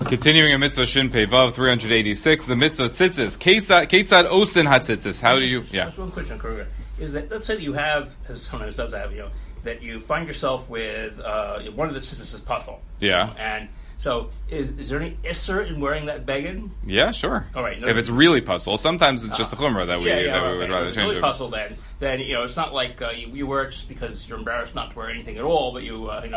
Continuing a mitzvah Shin Pei Vav 386, the mitzvah tzitzis. Ketzad osin hatzitzis. How do you? Yeah. Just one question, Kruger. Is that, let's say that you have, as sometimes does have, that you find yourself with one of the tzitzis is puzzle. Yeah. And so, is there any isser in wearing that begin? Yeah, sure. All right. If it's really puzzle, sometimes it's just the chumrah that we would rather change really it. Puzzle then it's not like you wear it just because you're embarrassed not to wear anything at all, but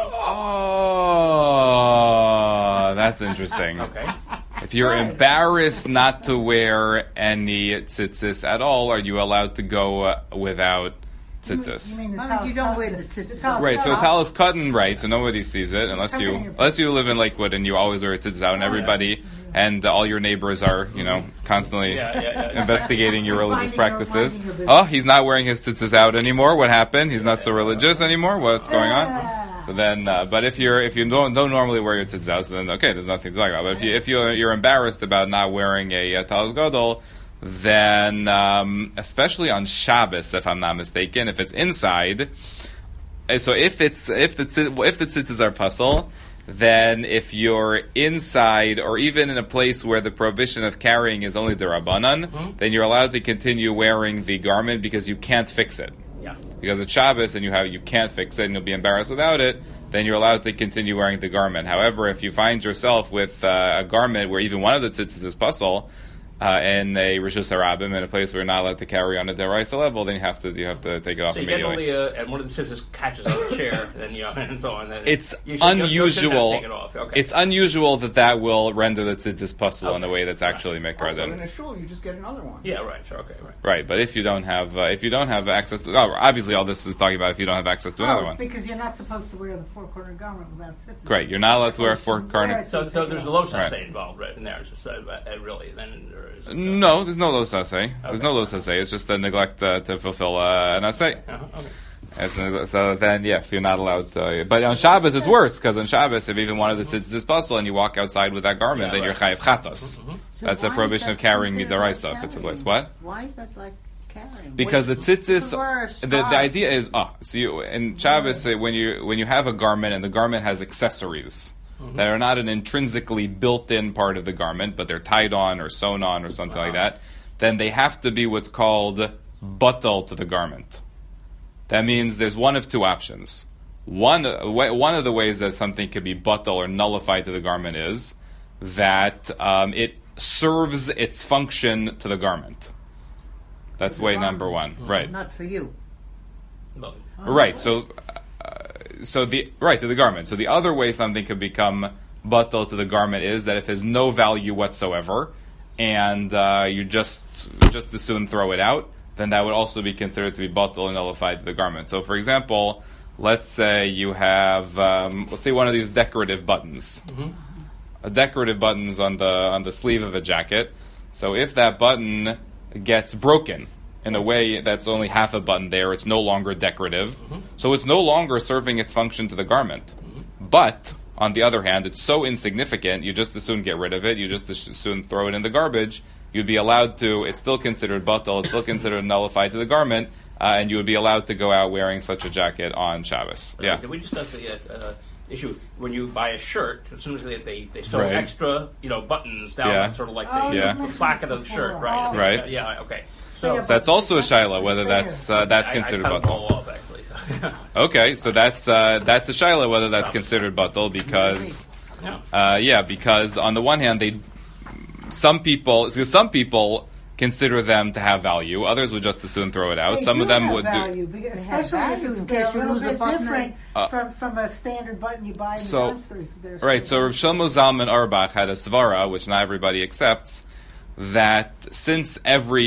Oh, that's interesting. Okay. If you're embarrassed not to wear any tzitzis at all, are you allowed to go without tzitzis? You don't wear the tzitzis. Right, so a towel is cut and right, so nobody sees it unless you live in Lakewood and you always wear tzitzis out, and everybody and all your neighbors are constantly investigating your religious practices. Oh, he's not wearing his tzitzis out anymore. What happened? He's not so religious anymore. What's going on? So then, but if you don't normally wear your tzitzis out, so then okay, there's nothing to talk about. But if you're embarrassed about not wearing a talis gadol, then especially on Shabbos, if I'm not mistaken, if it's inside, so if the tzitzis are puzzle, then if you're inside or even in a place where the prohibition of carrying is only the Rabbanan, then you're allowed to continue wearing the garment because you can't fix it. Yeah. Because it's Shabbos and you can't fix it and you'll be embarrassed without it, then you're allowed to continue wearing the garment. However, if you find yourself with a garment where even one of the tzitzis is puzzle, in a Rishus Harabim, in a place where you're not allowed to carry on a deraisa level, then you have to take it off immediately. So you get only, and one of the scissors catches on the chair, and so on. Then it's unusual. Take it off. Okay. It's unusual that will render the tzitzis puzzle in a way that's actually mikra. Also, in a shul, you just get another one. Yeah, right. Sure. Okay. Right. Right, but if you don't have access to, obviously all this is talking about if you don't have access to another one. Because you're not supposed to wear the four-corner garment without tzitzis. Great, you're not allowed to wear a four-corner. So there's a low saseh involved, right? In there, just really. Then there is. No, there's no lo saseh. There's no lo saseh. It's just a neglect to fulfill an aseh. Okay. So then, yes, you're not allowed to. But on Shabbos, it's worse, because on Shabbos, if even one of the tzitzis is puzzle and you walk outside with that garment, then you're chayiv chatas. So that's a prohibition of carrying midaraisa if it's a place. What? Why is that like carrying? Because the tzitzis, the idea is, so you, in Shabbos, when you have a garment and the garment has accessories, that are not an intrinsically built-in part of the garment, but they're tied on or sewn on or something like that, then they have to be what's called batal to the garment. That means there's one of two options. One of the ways that something could be batal or nullified to the garment is that it serves its function to the garment. That's way number one, right? Not for you. Right. So to the garment. So the other way something could become batal to the garment is that if there's no value whatsoever, and you just as soon throw it out, then that would also be considered to be batal and nullified to the garment. So, for example, let's say you have one of these decorative buttons, a decorative buttons on the sleeve of a jacket. So if that button gets broken in a way that's only half a button there, it's no longer decorative. So it's no longer serving its function to the garment. But, on the other hand, it's so insignificant, you just as soon get rid of it, you just as soon throw it in the garbage, you'd be allowed to, it's still considered batal, it's still considered nullified to the garment, and you would be allowed to go out wearing such a jacket on Shabbos. Yeah. Did we discuss the issue when you buy a shirt, as soon as they sew extra, buttons down, sort of like the placket of the shirt, right? Right. Yeah, okay. So that's also a shaila, whether that's considered batal. Okay, so that's a shaila whether that's considered batal because because on the one hand some people consider them to have value, others would just as soon throw it out. Some of them would value, especially if it's a little bit different from a standard button you buy in the dumpster. Right, so Rav Shlomo Zalman Auerbach had a svara, which not everybody accepts, that since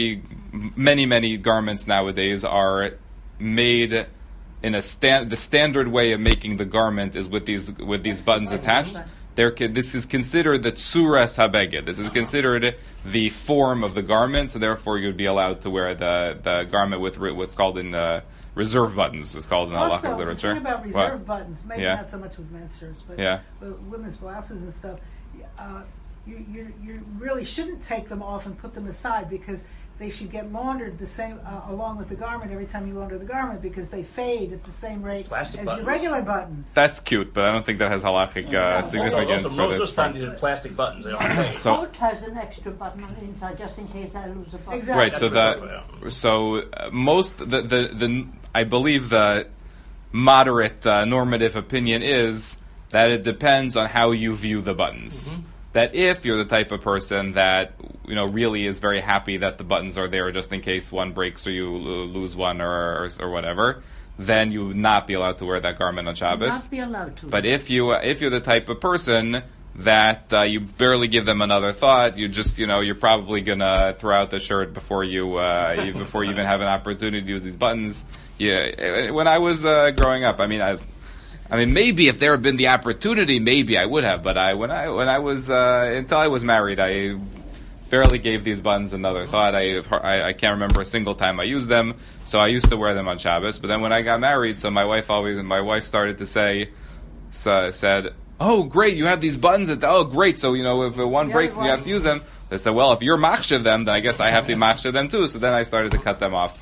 many garments nowadays are made in the standard way of making the garment is with these buttons attached. This is considered the tsuras habeged. This is considered the form of the garment, so therefore you'd be allowed to wear the garment with what's called in reserve buttons. It's called in halachic literature. The thing about reserve buttons, maybe not so much with men's shirts, but women's blouses and stuff. You really shouldn't take them off and put them aside because they should get laundered the same along with the garment every time you launder the garment because they fade at the same rate plastic as buttons. your regular buttons. That's cute, but I don't think that has halachic significance also, for most this. of the time these are plastic buttons. They don't fade. So- Coat has an extra button on the inside just in case I lose a button. Exactly. Right. So most the I believe the moderate normative opinion is that it depends on how you view the buttons. Mm-hmm. That if you're the type of person that really is very happy that the buttons are there just in case one breaks or you lose one or whatever, then you would not be allowed to wear that garment on Shabbos. Not be allowed to. But if you're the type of person that you barely give them another thought, you just you're probably gonna throw out the shirt before you even have an opportunity to use these buttons. Yeah, when I was growing up, I mean, maybe if there had been the opportunity, maybe I would have. But when I was until I was married, I barely gave these buttons another thought. I can't remember a single time I used them. So I used to wear them on Shabbos. But then when I got married, so my wife started to said, "Oh, great, you have these buttons." Oh, great. So if one breaks and you have to use them, they said, "Well, if you're machshav them, then I guess I have to machshav them too." So then I started to cut them off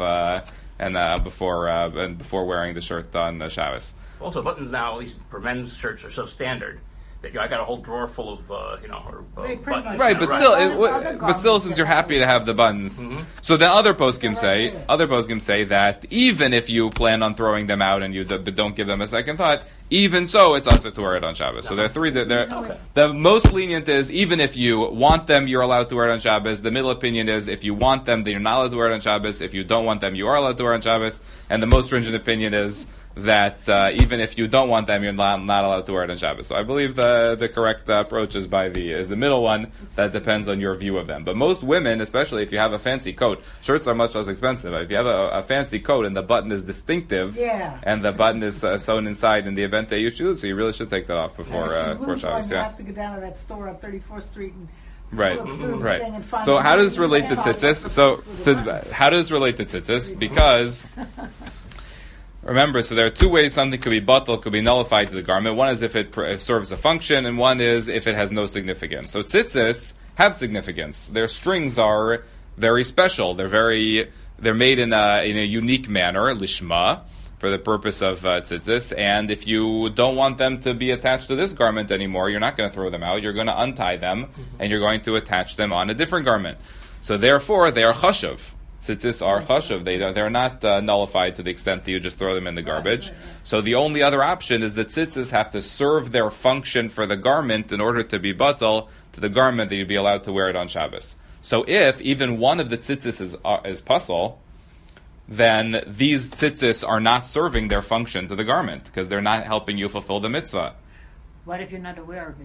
before wearing the shirt on Shabbos. Also, buttons now, at least for men's shirts, are so standard that I got a whole drawer full of buttons. Right, but still, since you're happy to have the buttons, so then other poskim say that even if you plan on throwing them out and you don't give them a second thought, even so, it's also to wear it on Shabbos. So there are three. The most lenient is even if you want them, you're allowed to wear it on Shabbos. The middle opinion is if you want them, then you're not allowed to wear it on Shabbos. If you don't want them, you are allowed to wear it on Shabbos. And the most stringent opinion is that even if you don't want them, you're not allowed to wear it on Shabbos. So I believe the correct approach is the middle one. That depends on your view of them. But most women, especially if you have a fancy coat, shirts are much less expensive. If you have a fancy coat and the button is distinctive, and the button is sewn inside in the event that you choose, so you really should take that off before Shabbos. You have to go down to that store on 34th Street and right. So how does this relate to tzitzis? How does this relate to tzitzis? Because remember, so there are two ways something could be batal, could be nullified to the garment. One is if it serves a function, and one is if it has no significance. So tzitzis have significance. Their strings are very special. They're made in a unique manner, lishma, for the purpose of tzitzis. And if you don't want them to be attached to this garment anymore, you're not going to throw them out. You're going to untie them, and you're going to attach them on a different garment. So therefore, they are chashuv. Tzitzis are chashuv. They're not nullified to the extent that you just throw them in the garbage. So the only other option is that tzitzis have to serve their function for the garment in order to be batal to the garment that you'd be allowed to wear it on Shabbos. So if even one of the tzitzis is pasal, then these tzitzis are not serving their function to the garment because they're not helping you fulfill the mitzvah. What if you're not aware of it?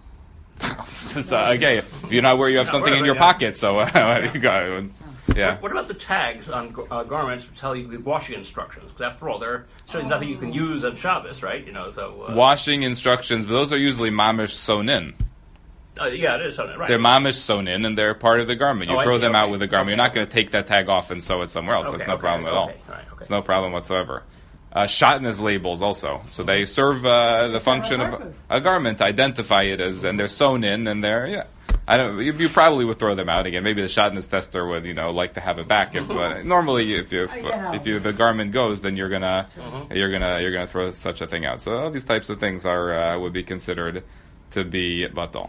Okay, if you're not aware, you have something in your pocket. So you go. Yeah. What about the tags on garments which tell you washing instructions? Because after all, there's certainly nothing you can use on Shabbos, right? Washing instructions, but those are usually mamish sewn in. Yeah, it is sewn in, right? They're mamish sewn in, and they're part of the garment. You throw them out with the garment. You're not going to take that tag off and sew it somewhere else. That's no problem at all. It's no problem whatsoever. Shatnez labels also, so they serve the function of a garment to identify it as, and they're sewn in, and they're you probably would throw them out again. Maybe the shatnez tester would like to have it back. If normally if the garment goes, then you're gonna throw such a thing out. So all these types of things would be considered to be batal.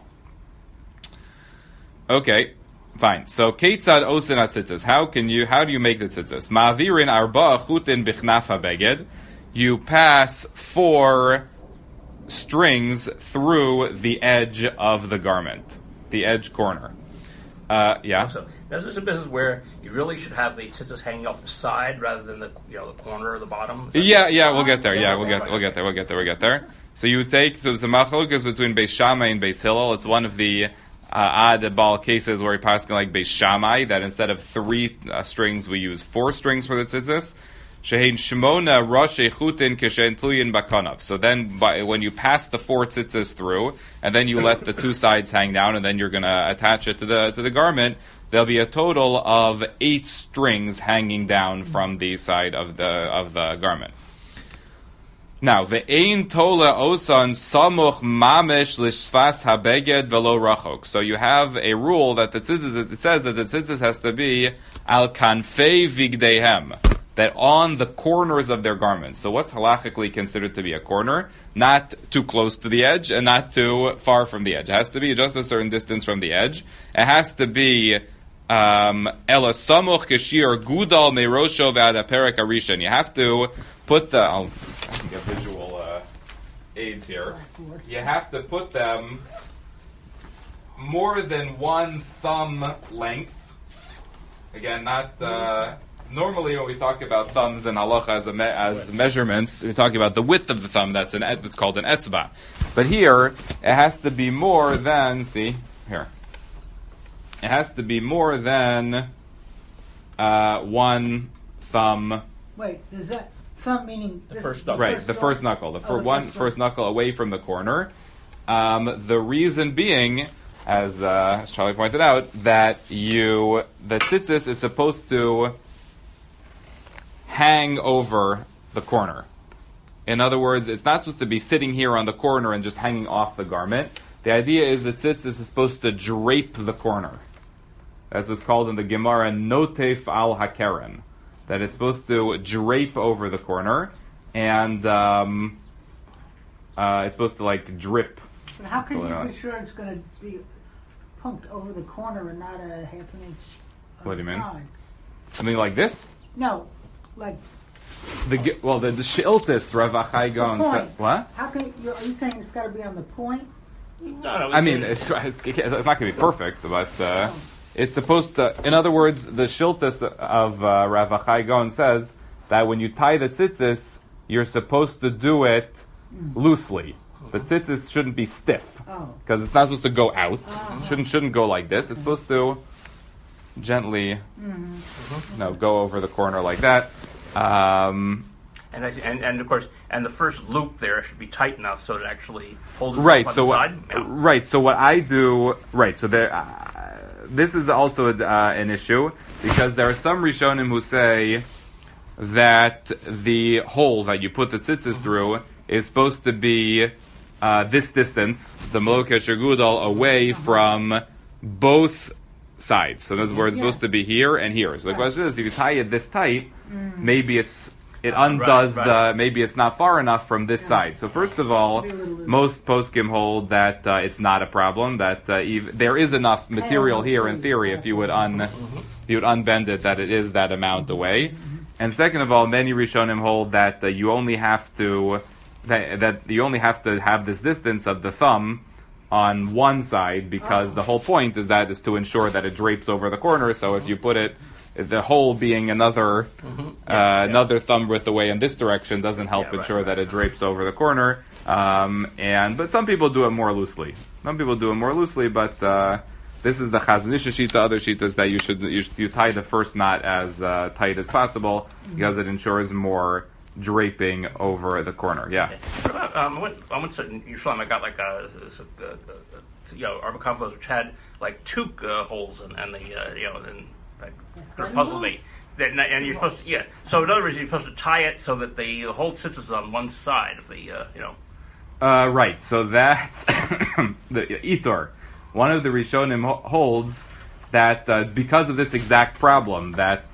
Okay, fine. So keitzad osin atzitzis. How do you make the tzitzis? Ma'avirin arba chutin bichnaf habeged. You pass 4 strings through the edge of the garment, the edge corner. Yeah. So there's a business where you really should have the tzitzis hanging off the side rather than the corner or the bottom. Yeah, we'll get there. Yeah, we'll get there. So you take the machlokas between Beis Shammai and Beis Hillel. It's one of the odd ball cases where we pass like Beis Shammai that instead of 3 strings we use 4 strings for the tzitzis. Shehein shmona rosh echutin keshen tluyin bakonav. So then, when you pass the 4 tzitzis through, and then you let the 2 sides hang down, and then you're going to attach it to the garment, there'll be a total of 8 strings hanging down from the side of the garment. Now, ve'ein tola osan samuch mamesh lishvas habeged velo rachok. So you have a rule that it says that the tzitzis has to be al kanfei vigdehem, that on the corners of their garments. So what's halachically considered to be a corner? Not too close to the edge and not too far from the edge. It has to be just a certain distance from the edge. It has to be ela samuch kashir gudal meirosho ve'ad haperek harishan. You have to put the... I can get visual aids here. You have to put them more than one thumb length. Again, not... normally, when we talk about thumbs and halacha as measurements, we talk about the width of the thumb. That's called an etzba. But here, it has to be more than. See here. It has to be more than one thumb. Wait, does that thumb meaning the first knuckle? Right, the first knuckle. First knuckle away from the corner. The reason being, as Charlie pointed out, that the tzitzis is supposed to hang over the corner. In other words, it's not supposed to be sitting here on the corner and just hanging off the garment. The idea is that tzitzis is supposed to drape the corner. That's what's called in the Gemara notef al hakeren, that it's supposed to drape over the corner, and it's supposed to like drip. But how can you be sure it's going to be punked over the corner and not a half an inch on What do you mean? side? Something like this? No, like the Shiltis Rav Achai Gaon said. What? How can are you saying it's got to be on the point? No, I mean, it's not going to be perfect, but it's supposed to. In other words, the Shiltis of Rav Achai Gaon says that when you tie the tzitzis, you're supposed to do it loosely. The tzitzis shouldn't be stiff because it's not supposed to go out. Shouldn't go like this. It's supposed to gently, go over the corner like that. And of course, and the first loop there should be tight enough so it actually holds itself right. on So the what, side. Yeah. Right. So what I do. Right. So there. This is also an issue because there are some Rishonim who say that the hole that you put the tzitzis through is supposed to be this distance, the Melokesh Gudal, away from both sides. So in other words, it's supposed to be here and here. So the question is, if you tie it this tight, maybe it undoes maybe it's not far enough from this side. So first of all, most poskim hold that it's not a problem, that there is enough material here in theory if you would unbend it, that it is that amount away. And second of all, many Rishonim hold that you only have to have this distance of the thumb on one side, because the whole point is to ensure that it drapes over the corner. So if you put it, the hole being another thumb width away in this direction doesn't help ensure that it drapes over the corner. But some people do it more loosely. But this is the Chazon Ish shita. Other shitas that you tie the first knot as tight as possible because it ensures more draping over the corner. Yeah. What about, I went to Yerushalayim. I got like Arba Compost, which had like two holes and it puzzled me. And you're supposed to, So in other words, you're supposed to tie it so that the whole tzitzis is on one side of the, Right. So that's the Itor. One of the Rishonim holds that because of this exact problem, that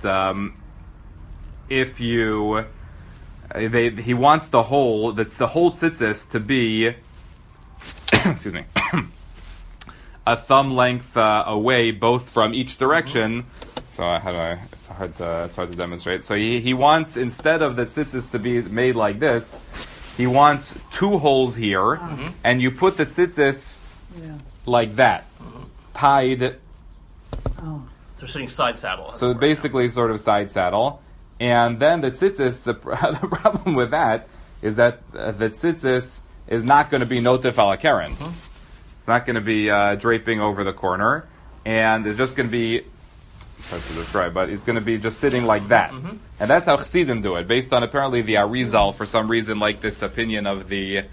if you he wants the whole tzitzis to be excuse me a thumb length away both from each direction. So it's hard to demonstrate. So he wants, instead of the tzitzis to be made like this, he wants two holes here, and you put the tzitzis like that, tied. They're sitting side saddle. So basically, sort of side saddle. And then the tzitzis, the problem with that is that the tzitzis is not going to be notif ala keren. It's not going to be draping over the corner, and it's just going to be, hard to describe, but it's going to be just sitting like that. And that's how Chassidim do it, based on apparently the Arizal, for some reason, like this opinion of the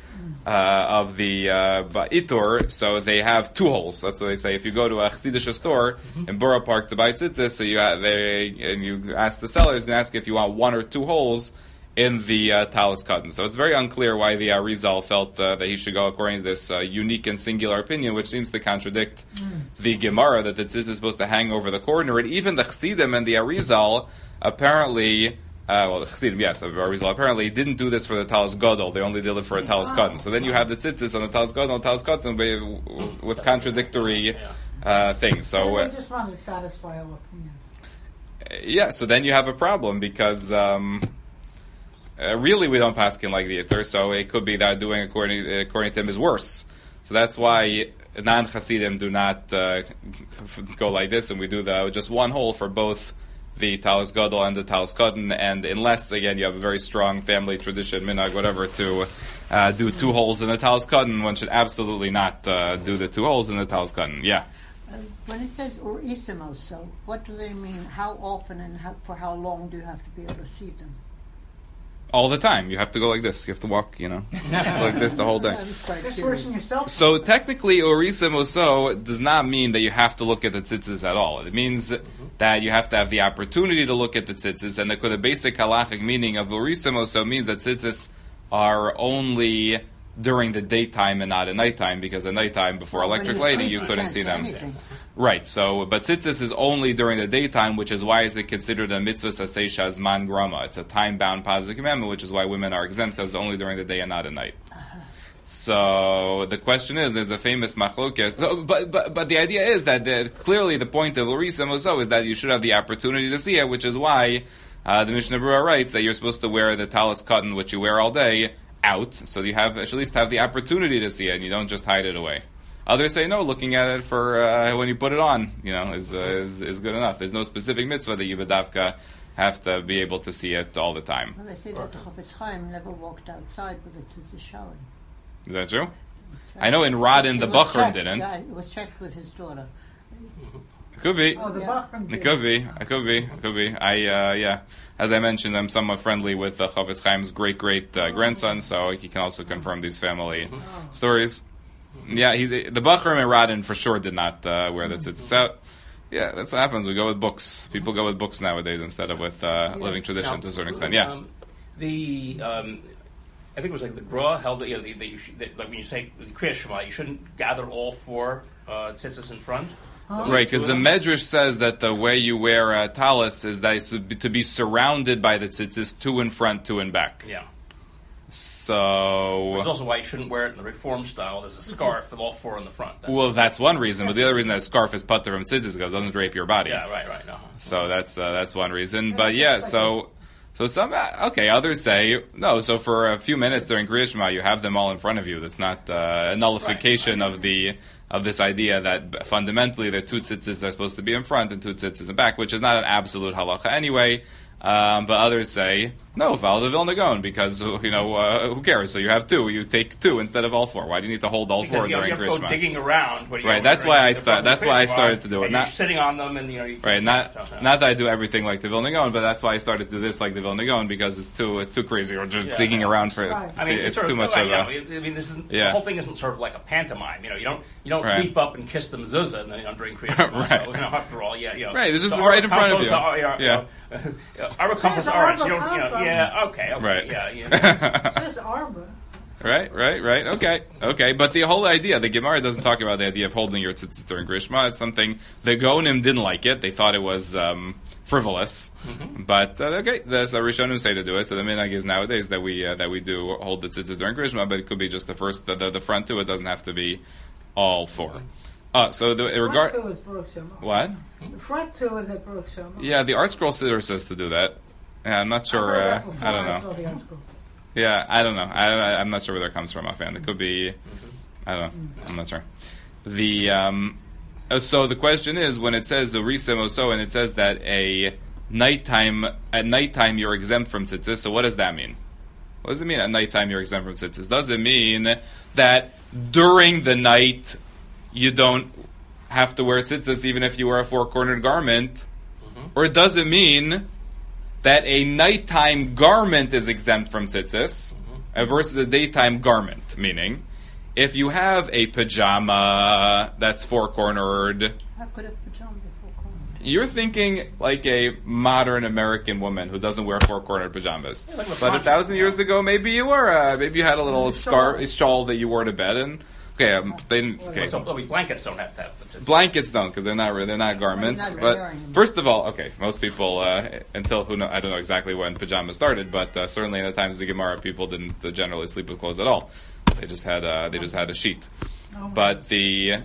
Itur. So they have two holes. That's what they say. If you go to a Chassidish store in Borough Park to buy tzitzis, so you ask the seller, he's going to ask if you want one or two holes, in the Talis Katan. So it's very unclear why the Arizal felt that he should go according to this unique and singular opinion, which seems to contradict the Gemara that the tzitzis is supposed to hang over the corner. And even the Chassidim and the Arizal apparently, the Chassidim, yes, Arizal apparently didn't do this for the Talis Gadol. They only did it for a Talis Katan. So then you have the tzitzis on the Talis Gadol and Talis Katan with contradictory things. So they just wanted to satisfy all opinions. Yeah, so then you have a problem because really we don't paskin like the Yitter, so it could be that doing according to him is worse. So that's why non-Hasidim do not go like this, and we do just one hole for both the Talis Gadol and the Talis Katan, and unless, again, you have a very strong family tradition, minhag, whatever, to do 2 holes in the Talis Katan, one should absolutely not do the 2 holes in the Talis Katan. Yeah. When it says urisimo, so what do they mean? How often and for how long do you have to be able to see them? All the time. You have to go like this. You have to walk, like this the whole day. Just forcing yourself. So technically, urisimo so does not mean that you have to look at the tzitzis at all. It means that you have to have the opportunity to look at the tzitzis, and the basic halachic meaning of urisimo so means that tzitzis are only during the daytime and not at nighttime, because at nighttime, before electric lighting, you couldn't see them. Right, so, but tzitzis is only during the daytime, which is why it's considered a mitzvah saseisha zman grama. It's a time-bound positive commandment, which is why women are exempt, because it's only during the day and not at night. So, the question is, there's a famous machlokes, but the idea is that clearly the point of Urisa Moso is that you should have the opportunity to see it, which is why the Mishnah Berurah writes that you're supposed to wear the Talis Katan, which you wear all day, out, so you have at least have the opportunity to see it, and you don't just hide it away. Others say no, looking at it for when you put it on, is good enough. There's no specific mitzvah that you bedavka have to be able to see it all the time. Well, they say that the Chofetz Chaim never walked outside with its showing. Is that true? Right. I know in Radin the Bachram didn't. Yeah, it was checked with his daughter. It could be. Oh, the Bachram did. It could be. As I mentioned, I'm somewhat friendly with Chofetz Chaim's great grandson, so he can also confirm these family stories. Yeah, the Bachram and Radin for sure did not wear the tzitzis out. Yeah, that's what happens. We go with books. People go with books nowadays instead of with living tradition to a certain extent. Yeah. I think it was like the Gra held that, like when you say the Kriya Shema, you shouldn't gather all 4 tzitzis in front. Right, because the Medrash says that the way you wear a talis is that it's to be surrounded by the tzitzis, 2 in front, 2 in back. Yeah. So... That's also why you shouldn't wear it in the Reform style. There's a scarf with all 4 in the front. Well, that's one reason, but the other reason that scarf is putter from tzitzis because it doesn't drape your body. Yeah, right. No. So that's one reason. But yeah, so some, others say, no, so for a few minutes during Kriya Shema, you have them all in front of you. That's not a nullification of this idea that fundamentally there are 2 tzitzis that are supposed to be in front and 2 tzitzis in back, which is not an absolute halacha anyway. But others say, no, follow the Vilna Gaon, because, who cares? So you have 2. You take 2 instead of all 4. Why do you need to hold all 4 during Kriya Shema? You have to go digging around. Right, that's why I started to do it. Not sitting on them and, Right, not that I do everything like the Vilna Gaon, but that's why I started to do this like the Vilna Gaon, because it's too crazy, or just digging around for it. Right. It's too much of a... the whole thing isn't sort of like a pantomime. You don't leap up and kiss the mezuzah and then during Kriya Shema. Right. So, after all, Right, this is right in front of you. Arbor Compass Orange. Okay. Right. It says Arbor. Right. Okay. But the whole idea, the Gemara doesn't talk about the idea of holding your tzitzis during Kriya Shema. It's something the Gaonim didn't like it. They thought it was frivolous. Mm-hmm. But there's a Rishonim say to do it. So the minhag is nowadays that we do hold the tzitzis during Kriya Shema, but it could be just the first, the front 2. It doesn't have to be all 4. So the regard. Front 2 is Baruch Shema. What? The front 2 is at Baruch Shema. Yeah, the Art Scroll Siddur says to do that. Yeah, I'm not sure. I don't know. Yeah, I don't know. I'm not sure where that comes from offhand. It could be. I don't know. I'm not sure. So the question is, when it says Urisa Moso and it says that at nighttime you're exempt from tzitzis. So what does that mean? What does it mean at nighttime you're exempt from tzitzis? Does it mean that during the night you don't have to wear tzitzis even if you wear a 4-cornered garment? Or does it mean that a nighttime garment is exempt from tzitzis versus a daytime garment? Meaning, if you have a pajama that's 4-cornered... How could a pajama be 4-cornered? You're thinking like a modern American woman who doesn't wear four-cornered pajamas. Yeah, like but 1,000 years ago, maybe you were. Maybe you had a little shawl that you wore to bed. And they didn't. Okay. So blankets don't have to have. Blankets don't, because they're not garments. But first of all, most people I don't know exactly when pajamas started, but certainly in the times of the Gemara, people didn't generally sleep with clothes at all. They just had a sheet. But the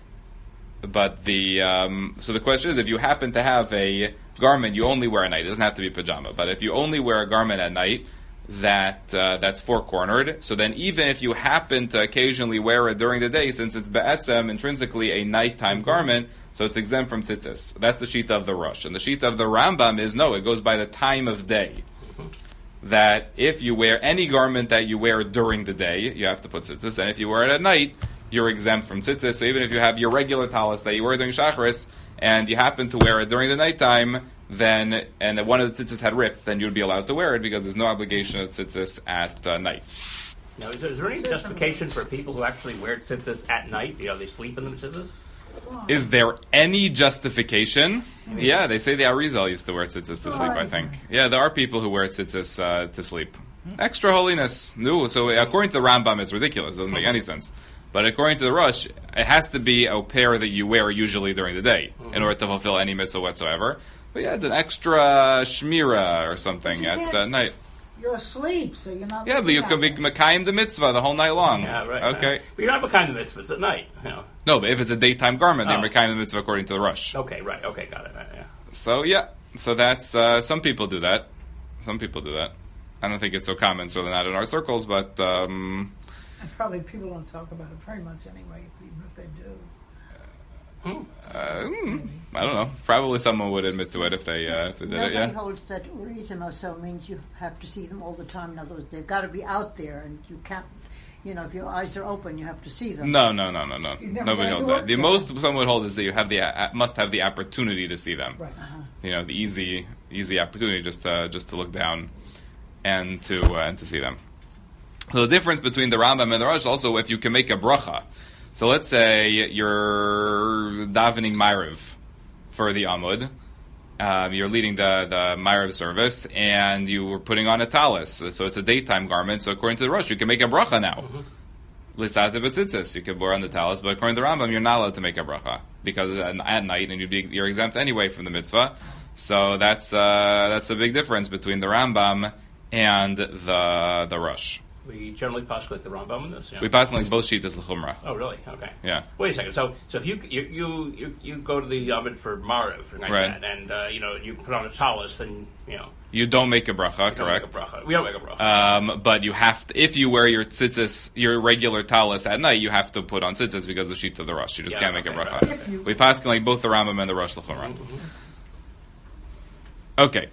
so the question is, if you happen to have a garment you only wear at night, it doesn't have to be pajama, but if you only wear a garment at night that's four-cornered, so then even if you happen to occasionally wear it during the day, since it's be'etzem, intrinsically a nighttime garment, so it's exempt from tzitzis. That's the shita of the Rosh. And the shita of the Rambam is, no, it goes by the time of day. That if you wear any garment that you wear during the day, you have to put tzitzis, and if you wear it at night, you're exempt from tzitzis. So even if you have your regular talis that you wear during Shacharis, and you happen to wear it during the nighttime, and one of the tzitzis had ripped, then you'd be allowed to wear it because there's no obligation of tzitzis at night. Now, is there any justification for people who actually wear tzitzis at night? They sleep in the tzitzis? Is there any justification? Yeah, they say the Arizal used to wear tzitzis to sleep, I think. Yeah, there are people who wear tzitzis to sleep. Extra holiness. No, so according to the Rambam, it's ridiculous. It doesn't make any sense. But according to the Rosh, it has to be a pair that you wear usually during the day in order to fulfill any mitzvah whatsoever. But yeah, it's an extra shmira or something at night. You're asleep, so you're not... Yeah, but you could be Mekayim the mitzvah the whole night long. Yeah, right. Okay. Right. But you're not Mekayim the mitzvah, it's at night. No, but if it's a daytime garment, they're Mekayim the mitzvah according to the Rosh. Okay, right. Okay, got it. Right, yeah. So that's... some people do that. I don't think it's so common, certainly not in our circles, but... And probably people don't talk about it very much anyway, even if they do. I don't know. Probably someone would admit to it if they did it. Yeah. Nobody holds that urizim or so means you have to see them all the time. In other words, they've got to be out there, and you can't. If your eyes are open, you have to see them. No. Nobody holds that. The most someone would hold is that you must have the opportunity to see them. Right. The easy opportunity just to look down and to see them. So the difference between the Rambam and the Rosh also, if you can make a bracha. So let's say you're davening Ma'ariv for the Amud. You're leading the Ma'ariv service, and you were putting on a talis. So it's a daytime garment. So according to the Rosh, you can make a bracha now. Lisata b'tzitzis, you can wear on the talis. But according to the Rambam, you're not allowed to make a bracha because at night, and you're exempt anyway from the mitzvah. So that's a big difference between the Rambam and the Rosh. We generally postulate the Rambam in this. Yeah. We postulate both shitas l'chumra. Oh, really? Okay. Yeah. Wait a second. So if you go to the Amud for Ma'ariv like that, and you put on a talis, then you don't make a bracha. Correct. We don't make a bracha. But you have to, if you wear your tzitzis, your regular talis at night, you have to put on tzitzis because the sheet of the Rosh. You just can't make a bracha. Right. We postulate both the Rambam and the Rosh l'chumra. Okay.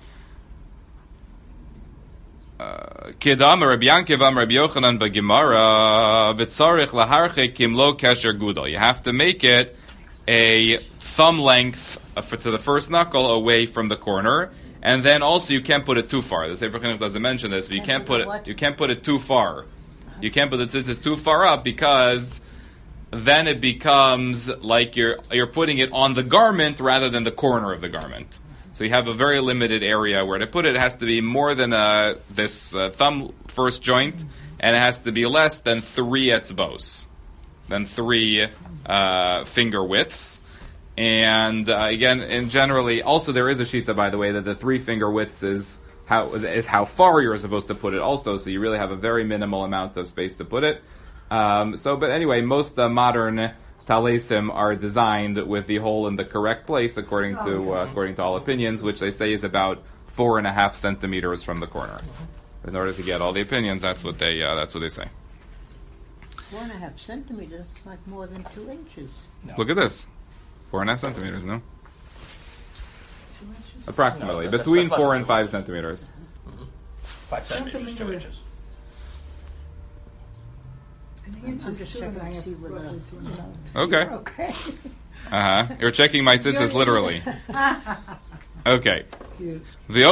Kedam Rabbi Yankiv Rabbi Yochanan b'Gemara v'tzarich laharchik kimlo kesher gudel. You have to make it a thumb length to the first knuckle away from the corner, and then also you can't put it too far. The Sefer Chinuch doesn't mention this, but you can't put it too far. You can't put the tzitzis too far up because then it becomes like you're putting it on the garment rather than the corner of the garment. So you have a very limited area where to put it. It has to be more than this thumb first joint, and it has to be less than 3 etzbos, than 3 finger widths. And again, and generally, also there is a shita, by the way, that the 3 finger widths is how far you're supposed to put it. Also, so you really have a very minimal amount of space to put it. But anyway, most modern talisim are designed with the hole in the correct place, according to all opinions, which they say is about 4.5 centimeters from the corner. In order to get all the opinions, that's what they say. 4.5 centimeters, like more than 2 inches. No. Look at this, 4.5 centimeters. No, 2 inches? Approximately between 4 and 5 centimeters. 5 centimeters, 2 inches. I'm just checking to see whether, Okay. You're checking my tzitzis literally. Okay. You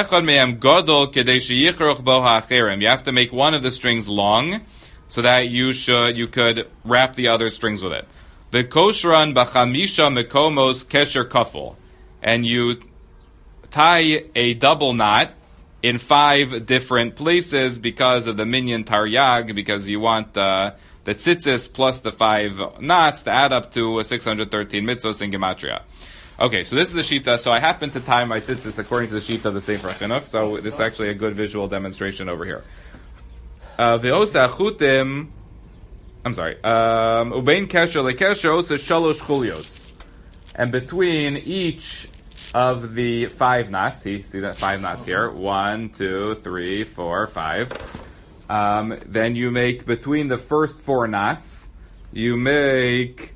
have to make one of the strings long, so that you could wrap the other strings with it. The koshran b'chamisha mekomos kesher kaful. and you tie a double knot in 5 different places because of the minyan taryag, because you want the tzitzis plus the 5 knots to add up to 613 mitzvos in gematria. Okay, so this is the shita. So I happen to tie my tzitzis according to the shita of the Sefer HaChinuch. So this is actually a good visual demonstration over here. Ve'osa chutim. I'm sorry. Ubein kesher lekesher osa shalosh chulios. And between each of the 5 knots, see that 5 knots here. 1, 2, 3, 4, 5. Then you make between the first 4 knots, you make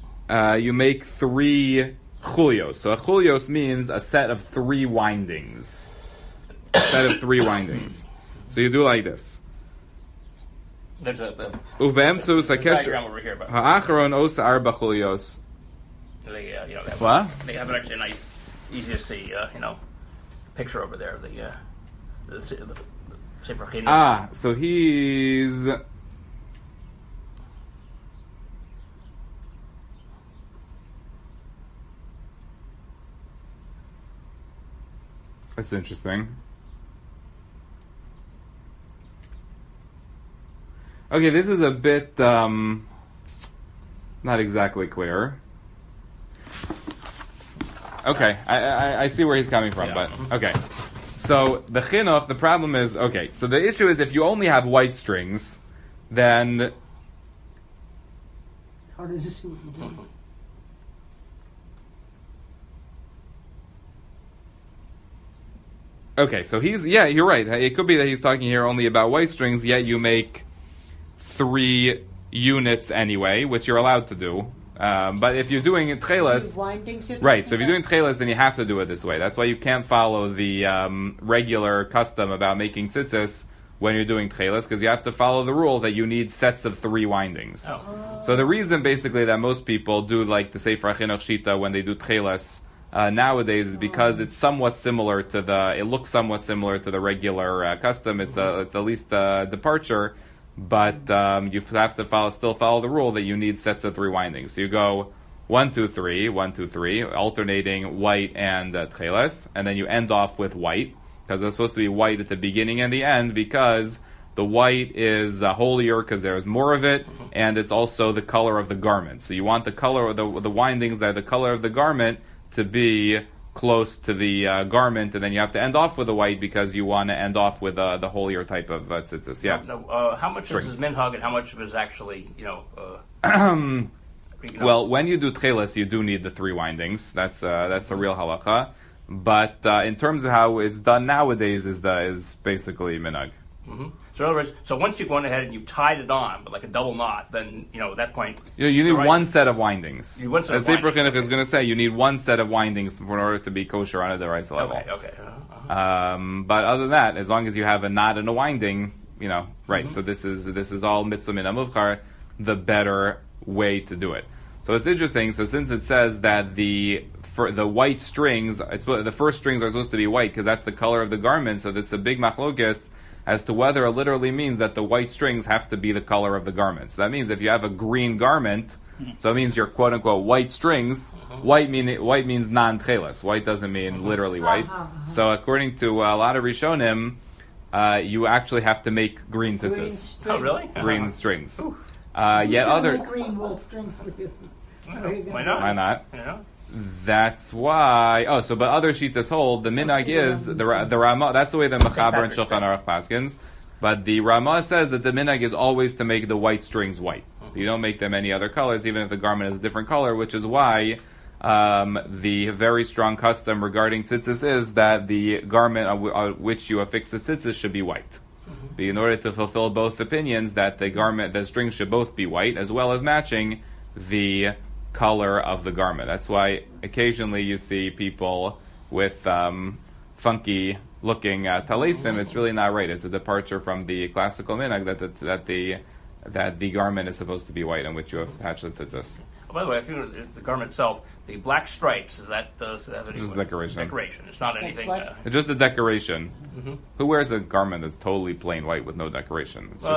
3 chulios. So a chulios means a set of 3 windings. So you do like this. There's a diagram over here. Ha'acharon osa arba chulios. They What? They have actually a nice, easy to see, picture over there of the Sefer HaChinuch. So he's... That's interesting. Okay, this is a bit not exactly clear. Okay, I see where he's coming from, but okay. So the chinuch, the problem is, okay, so the issue is if you only have white strings, then... It's harder to see what you're doing. Okay, so you're right. It could be that he's talking here only about white strings, yet you make 3 units anyway, which you're allowed to do. But if you're doing tchelas, right? So if you're doing tchelas, then you have to do it this way. That's why you can't follow the regular custom about making tzitzis when you're doing tchelas, because you have to follow the rule that you need sets of 3 windings. So the reason, basically, that most people do like the Sefer HaChinuch shita when they do tchelas nowadays is because it's somewhat similar to it looks somewhat similar to the regular custom. It's at least a departure. But you have to still follow the rule that you need sets of 3 windings. So you go 1, 2, 3, 1, 2, 3, alternating white and tcheles, and then you end off with white, because it's supposed to be white at the beginning and the end, because the white is holier because there's more of it, and it's also the color of the garment. So you want the color of the windings that are the color of the garment to be close to the garment, and then you have to end off with the white because you want to end off with the holier type of tzitzis. Yeah. How much is minhag and how much of it is actually, Well, when you do tcheles, you do need the 3 windings. That's a real halacha. But in terms of how it's done nowadays, is basically minhag. Mm-hmm. So in other words, once you've gone ahead and you tied it on, but like a double knot, then at that point you need one set of windings. As Sefer HaChinuch is going to say, you need one set of windings in order to be kosher on a deraisa level. Okay. But other than that, as long as you have a knot and a winding, right. Mm-hmm. So this is all mitzvah min hamuvchar, the better way to do it. So it's interesting. So since it says that the white strings, the first strings are supposed to be white because that's the color of the garment. So that's a big machlokes as to whether it literally means that the white strings have to be the color of the garment. So that means if you have a green garment, so it means your quote unquote white strings. White means non-tcheles. White doesn't mean literally white. So according to a lot of Rishonim, you actually have to make green tzitzis. Oh, really? Green strings. Yet other green wool strings for you. Why not? Why not? Yeah. That's why. But other shitas hold the minhag is the Rama. That's the way the Mechaber and Shulchan Aruch paskins. But the Rama says that the minhag is always to make the white strings white. You don't make them any other colors, even if the garment is a different color. Which is why the very strong custom regarding tzitzis is that the garment on which you affix the tzitzis should be white. But in order to fulfill both opinions, that the strings should both be white, as well as matching the color of the garment. That's why occasionally you see people with funky looking talisim. It's really not right. It's a departure from the classical minhag that the garment is supposed to be white on which you attach the tzitzis. Oh, by the way, I think the garment itself, the black stripes, is that just decoration? Decoration. It's not anything. It's just a decoration. Mm-hmm. Who wears a garment that's totally plain white with no decoration? It's just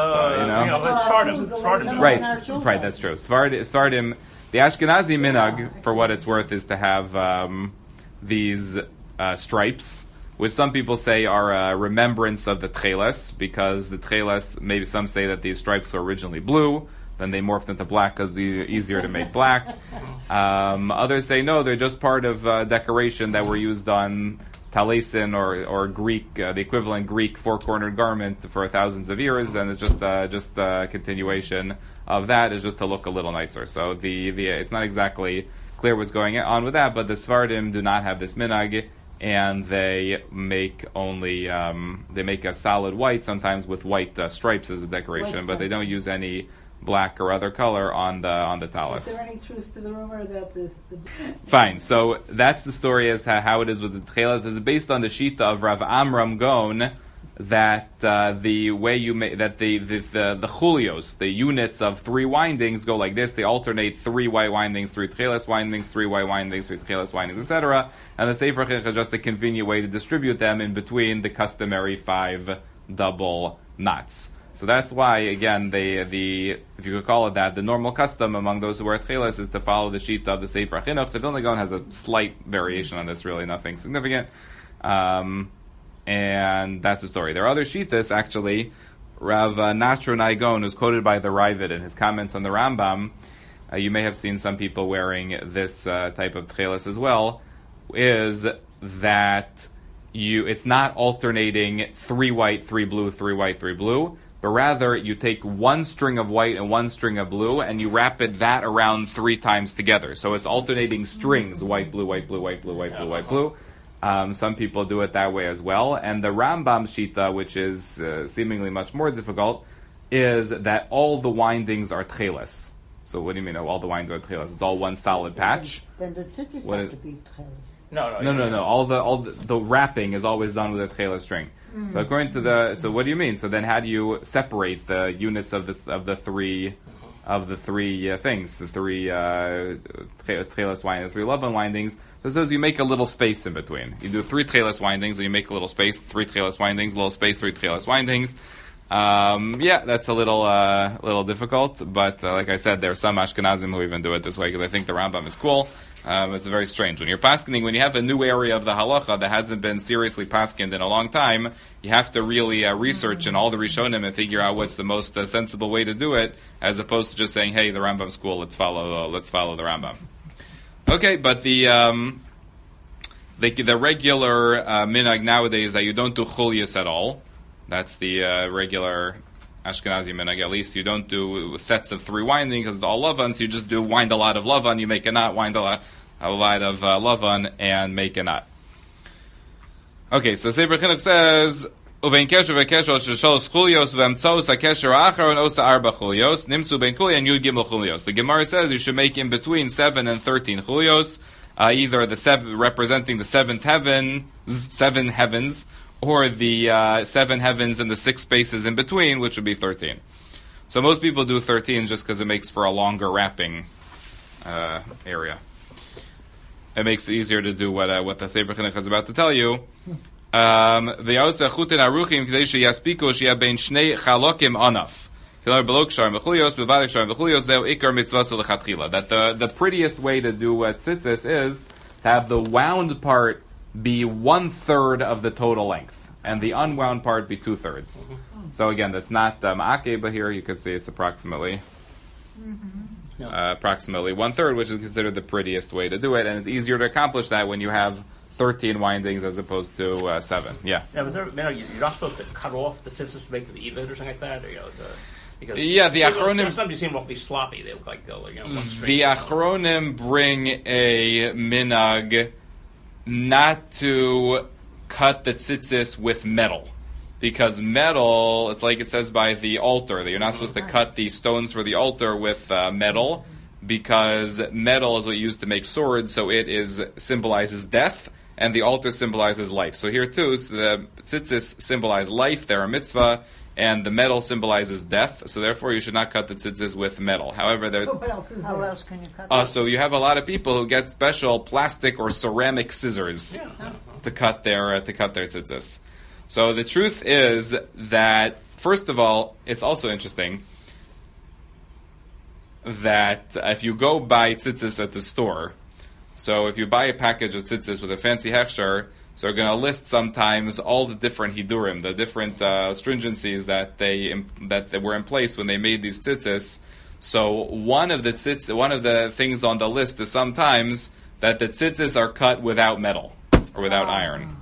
Svardim. Right. That's true. Svardim. The Ashkenazi minhag, for what it's worth, is to have these stripes, which some people say are a remembrance of the tcheles, because the tcheles, maybe some say that these stripes were originally blue, then they morphed into black because it's easier to make black. Others say no, they're just part of decoration that were used on talesin or Greek, the equivalent Greek four-cornered garment for thousands of years, and it's just a continuation of that, is just to look a little nicer. So it's not exactly clear what's going on with that, but the Sfardim do not have this minhag, and they make only they make a solid white, sometimes with white stripes as a decoration, but they don't use any black or other color on the talus. Is there any truth to the rumor that this? Fine. So that's the story as to how it is with the tchelas. Is based on the shita of Rav Amram Gon, that the way you make that the chulios, the units of 3 windings, go like this. They alternate 3 white windings, 3 tchelas windings, 3 white windings, 3 tchelas windings, etc. And the Sefer Chinuch is just a convenient way to distribute them in between the customary 5 double knots. So that's why, again, the if you could call it that, the normal custom among those who wear tchelas is to follow the shita of the Sefer Chinuch. The Vilna Gaon has a slight variation on this, really nothing significant. And that's the story. There are other shitas, actually. Rav Natron Aigon, who's quoted by the Ravid in his comments on the Rambam, you may have seen some people wearing this type of tchelas as well, is that it's not alternating 3 white, 3 blue, 3 white, 3 blue, but rather you take 1 string of white and 1 string of blue, and you wrap that around 3 times together. So it's alternating strings, white, blue, white, blue, white, blue, white, blue, white, blue. Some people do it that way as well. And the Rambam shita, which is seemingly much more difficult, is that all the windings are tcheles. So what do you mean all the windings are tcheles? It's all one solid patch? Then the tzitzis have to be tcheles. No. All the wrapping is always done with a tcheles string. So according to so what do you mean? So then how do you separate the units of the 3 things, the 3 tcheles windings, 3 lavan windings? So it says you make a little space in between. You do 3 tcheles windings, and you make a little space. 3 tcheles windings, little space. 3 tcheles windings. That's a little difficult, but like I said, there are some Ashkenazim who even do it this way because I think the Rambam is cool. It's very strange. When you're paskening, when you have a new area of the halacha that hasn't been seriously paskened in a long time, you have to really research in all the Rishonim and figure out what's the most sensible way to do it, as opposed to just saying, "Hey, the Rambam's cool. Let's follow the Rambam." Okay, but the regular minhag nowadays is that you don't do chulias at all. That's the regular Ashkenazi minhag. At least you don't do sets of 3 winding because it's all lavan. So you just wind a lot of lavan, you make a knot. Wind a lot of lavan and make a knot. Okay, so Sefer Chinuch says uvein kesher vekesher shesholos chulios v'emtzos hakesher ha'acharon osa arba chulios nimtzu ben kuli and yud gimel chulios. The Gemara says you should make in between 7 and 13 chulios, either the 7 representing the 7th heaven, 7 heavens, or the 7 heavens and the 6 spaces in between, which would be 13. So most people do 13 just because it makes for a longer wrapping area. It makes it easier to do what the Sefer Chinuch is about to tell you. That the prettiest way to do tzitzis is to have the wound part be 1/3 of the total length, and the unwound part be 2/3. So again, that's not ma'ake, but here you could see it's approximately 1/3, which is considered the prettiest way to do it, and it's easier to accomplish that when you have 13 windings as opposed to 7. Yeah. Yeah. Was there? You're not supposed to cut off the tzitzis to make them even or something like that, or because the Achronim. Sometimes you seem awfully sloppy. They look like the Achronim bring a minhag not to cut the tzitzis with metal, because metal, it's like it says by the altar that you're not supposed to cut the stones for the altar with metal, because metal is what you use to make swords, so it symbolizes death, and the altar symbolizes life. So here too, so the tzitzis symbolize life, they're a mitzvah, and the metal symbolizes death, so therefore you should not cut the tzitzis with metal. However, how else can you cut so you have a lot of people who get special plastic or ceramic scissors to cut their tzitzis. So the truth is that, first of all, it's also interesting that if you go buy tzitzis at the store, So if you buy a package of tzitzis with a fancy hechsher, so they're going to list sometimes all the different hidurim, the different stringencies that were in place when they made these tzitzis. So one of the things on the list is sometimes that the tzitzis are cut without metal or without iron.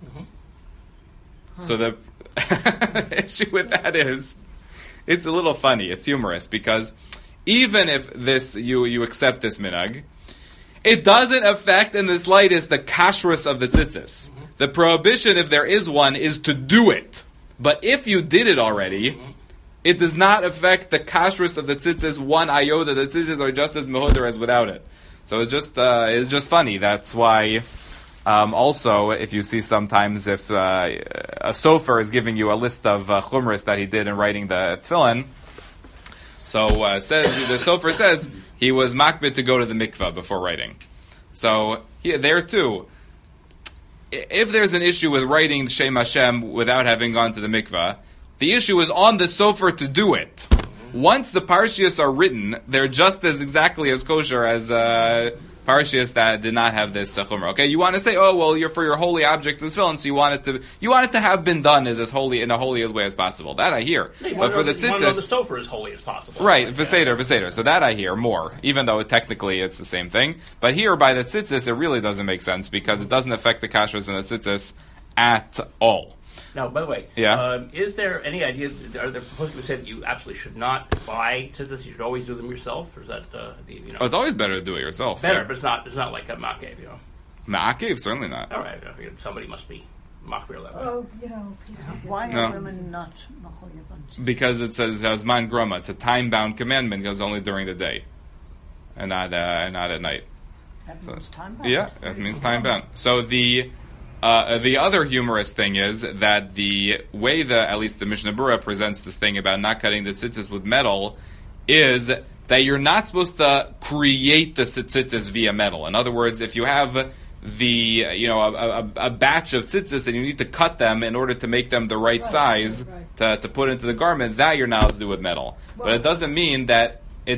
So the issue with that is, it's a little funny. It's humorous because even if you accept this minhag, it doesn't affect in the slightest the kashrus of the tzitzis. The prohibition, if there is one, is to do it. But if you did it already, it does not affect the kashrus of the tzitzis one iota. The tzitzis are just as mehuder as without it. So it's just funny. That's why. Also, if you see sometimes if a sofer is giving you a list of chumras that he did in writing the tefillin, so the sofer says he was makbid to go to the mikvah before writing. So there too, if there's an issue with writing Shem Hashem without having gone to the mikvah, the issue is on the sofer to do it. Once the parshias are written, they're just as exactly as kosher as parshias that did not have this chumrah. Okay, you want to say, oh well, you're for your holy object of the tefillin, so you want it to have been done as holy in a holiest way as possible. That I hear, but for the tzitzis, the sofer as holy as possible. Right, v'seder. So that I hear more, even though technically it's the same thing. But here by the tzitzis, it really doesn't make sense because it doesn't affect the kashrus and the tzitzis at all. Now, by the way, is there any idea? Are there proposals to say that you absolutely should not buy tzitzis? You should always do them yourself, or is that Oh, it's always better to do it yourself. Better, but it's not like a ma'akev, Ma'akev, certainly not. All right, I figured somebody must be machmir that way. Oh, why are women not mechuyev? Because it says zman groma. It's a time-bound commandment. It goes only during the day, and not at night. That means time-bound. Yeah, that means time-bound. So the other humorous thing is that the way at least the Mishnah Berurah presents this thing about not cutting the tzitzis with metal is that you're not supposed to create the tzitzis via metal. In other words, if you have a batch of tzitzis and you need to cut them in order to make them the right size to put into the garment, that you're not allowed to do with metal. But it doesn't mean that if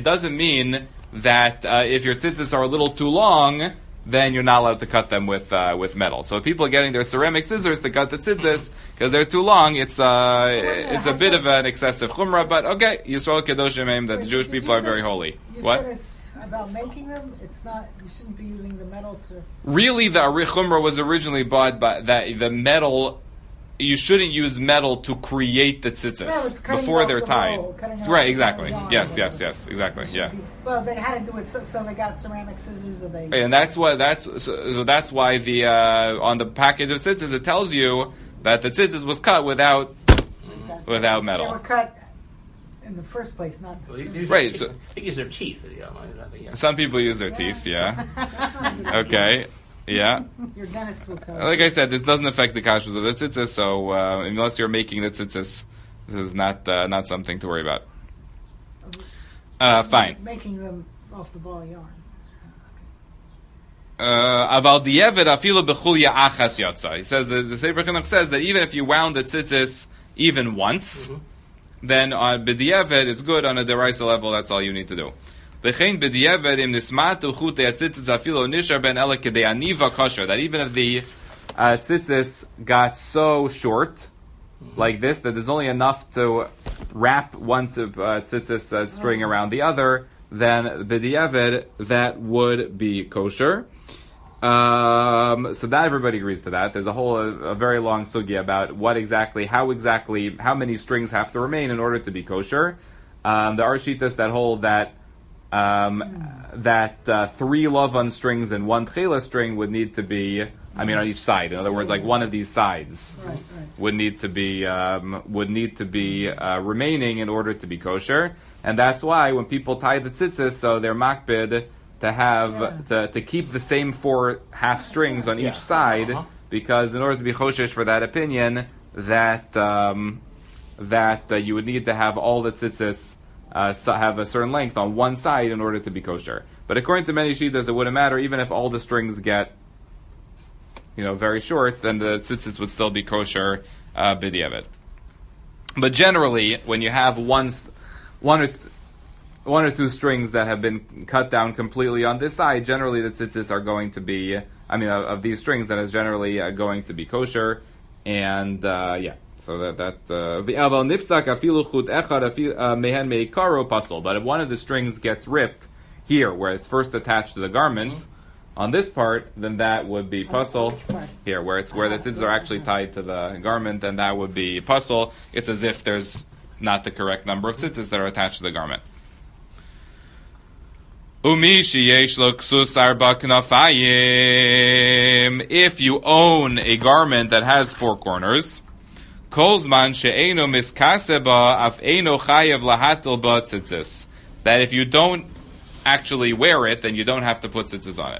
your tzitzis are a little too long, then you're not allowed to cut them with metal. So if people are getting their ceramic scissors to cut the tzitzis because they're too long, it's a bit of an excessive chumrah. But okay, Yisrael Kedoshim Eim, that the Jewish people are very holy. What? Said it's about making them. It's not. You shouldn't be using the metal to. Really, the arich chumrah was originally bought by that the metal. You shouldn't use metal to create the tzitzis before they're tied. Right, exactly. Yes, exactly. Yeah. Well, they had to do it, so they got ceramic scissors. And that's why the on the package of tzitzis it tells you that the tzitzis was cut without metal. They were cut in the first place, not. Right. So they use their teeth. Some people use their teeth. Yeah. Okay. Yeah. Your dentist will tell Like I said, this doesn't affect the kashrus of the tzitzis, so unless you're making the tzitzis, this is not something to worry about. Fine. Making them off the ball yarn. Aval di'evet afilu bechulya achas yotza. He says the Sefer Chinuch says that even if you wound the tzitzis even once, then on b'di'evet it's good on a deraisa level. That's all you need to do. That even if the tzitzis got so short, like this, that there's only enough to wrap one tzitzis string around the other, then b'di'evet that would be kosher. So that everybody agrees to that. There's a very long sugya about how many strings have to remain in order to be kosher. There are shittas that hold that 3 lavan strings and 1 tchela string would need to be, on each side. In other words, like one of these sides would need to be remaining in order to be kosher. And that's why when people tie the tzitzis, so they're makbid to have to keep the same 4 half strings on each side, because in order to be choshesh for that opinion, that you would need to have all the tzitzis have a certain length on one side in order to be kosher. But according to many shittas, it wouldn't matter even if all the strings get, very short. Then the tzitzis would still be kosher b'di'evet. But generally, when you have one one or two strings that have been cut down completely on this side, generally the tzitzis are going to be, of these strings, that is generally going to be kosher, and so that but if one of the strings gets ripped here, where it's first attached to the garment, on this part, then that would be puzzle. Here, where the tzitzis are actually tied to the garment, then that would be puzzle. It's as if there's not the correct number of tzitzis that are attached to the garment. If you own a garment that has four corners, that if you don't actually wear it, then you don't have to put tzitzis on it.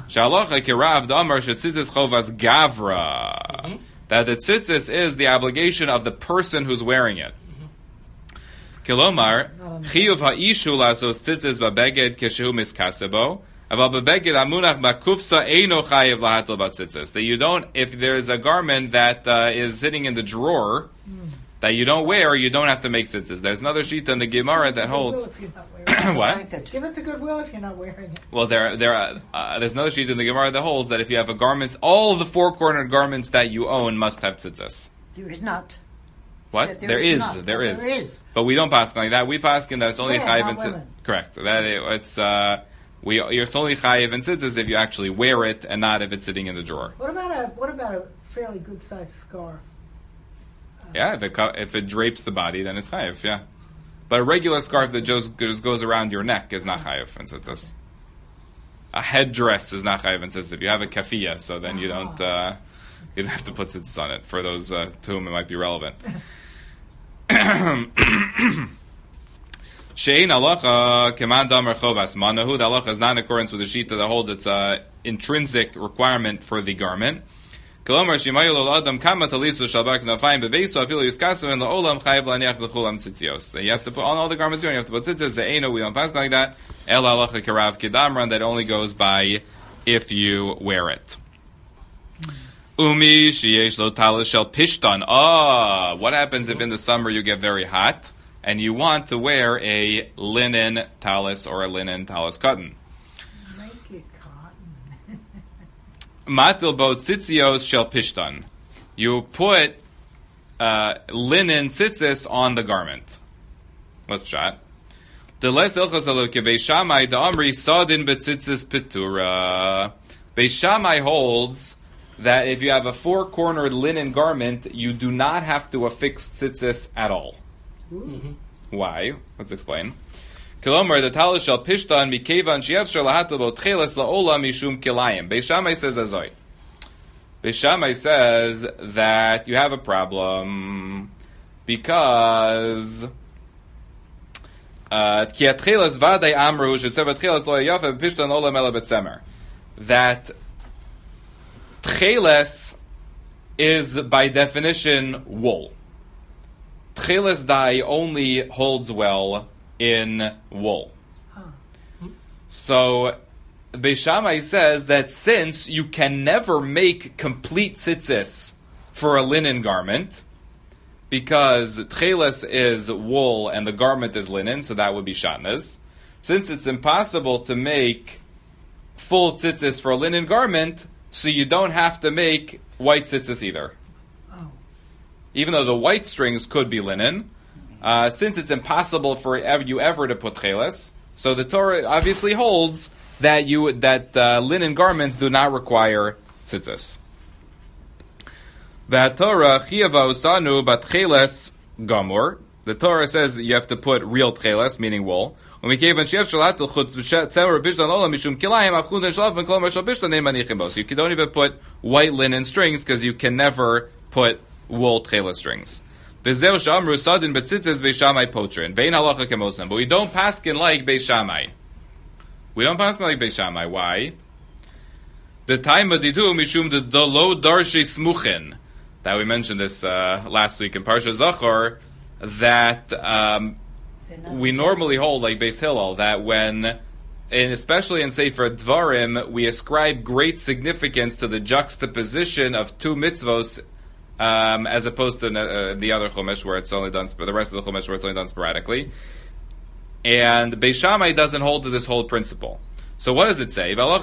That the tzitzis is the obligation of the person who's wearing it. Kilomar, chiyuv ha'ishu lasos tzitzis babeged keshehu miskasebo, aval babeged amunach bakufsa eino chayiv lahatel batzitzis. That you don't, if there is a garment that is sitting in the drawer that you don't wear, you don't have to make tzitzis. There's another sheet in the Gemara that holds. What? Give it to Goodwill if you're not wearing it. Well, there's another sheet in the Gemara that holds that if you have a garment, all of the four-cornered garments that you own must have tzitzis. There is not. What? There is. But we don't pass like that. We pass in that it's only chayiv and tzitzis. Correct. It's only chayiv and tzitzis if you actually wear it and not if it's sitting in the drawer. What about a fairly good sized scarf? If it drapes the body, then it's chayiv. Yeah. But a regular scarf that just goes around your neck is not chayiv and tzitzis. A headdress is not chayiv and tzitzis. If you have a kafiyah, so then you don't have to put tzitzis on it. For those to whom it might be relevant. Shein halacha keman damer chovas manahu. The halacha is not in accordance with the shita that holds its intrinsic requirement for the garment. Kolomar shimayu lo adam kama talisu shalbak nafayim bebesu afilu yiskasu and laolam chayiv laniach b'chulam tzitzios. You have to put on all the garments you have to put tzitzis. Ze'eno, we don't pass like that. El halacha karav kedamran, that only goes by if you wear it. Umi sheyesh lo talis shel pishtan. What happens if in the summer you get very hot and you want to wear a linen talis or a linen talis cotton? Make it cotton. Matil bo tzitzios shel pishtan. You put linen tzitzis on the garment. What's pshat? Deles ilchas alo kebeis Shammai da'amri sadin betzitzis pitura. Beis Shammai holds that if you have a four-cornered linen garment, you do not have to affix tzitzis at all. Mm-hmm. Why? Let's explain. Kilomar the talis shel pishtan mikevan she'efshar lahatel bo tcheles la'ola mishum kilayim. Beis Shammai says azoi. Beis Shammai says that you have a problem because that tcheles is by definition wool. Tcheles dye only holds well in wool. So Beis Shammai says that since you can never make complete tzitzis for a linen garment, because tcheles is wool and the garment is linen, so that would be shatnez. Since it's impossible to make full tzitzis for a linen garment, so you don't have to make white tzitzis either. Oh. Even though the white strings could be linen, since it's impossible for you ever to put tcheles, so the Torah obviously holds that linen garments do not require tzitzis. The Torah chiyava usanu bat tcheles gamur. The Torah says you have to put real tcheles, meaning wool. So you can don't even put white linen strings because you can never put wool tcheles strings. But we don't paskin like Beis Shammai. We don't paskin like Beis Shammai. Why? The time of didu mishum the lo darshi smuchin. That we mentioned this last week in Parsha Zachor, that we normally hold, like Beis Hillel, that especially in Sefer Dvarim, we ascribe great significance to the juxtaposition of two mitzvos, as opposed to the other Chumash where it's only done, the rest of the Chumash where it's only done sporadically. And Beis Shammai doesn't hold to this whole principle. So what does it say? So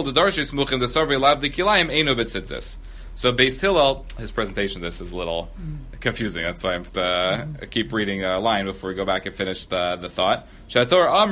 Beis Hillel, his presentation of this is a little confusing. That's why I keep reading a line before we go back and finish the thought. So